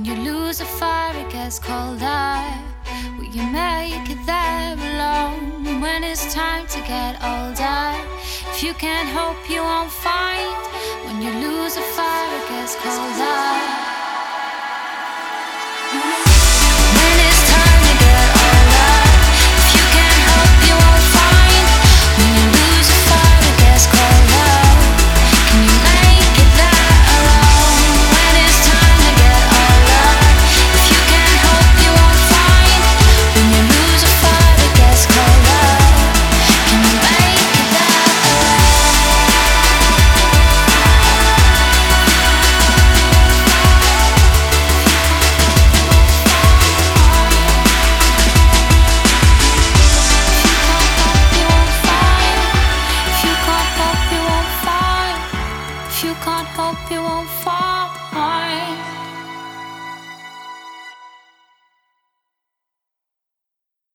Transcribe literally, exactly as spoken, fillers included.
you lose a fire, it gets colder. Will you make it there alone when it's time to get older? If you can't hope, you won't find. When you lose a fire, it gets colder. If you can't hope, you won't find.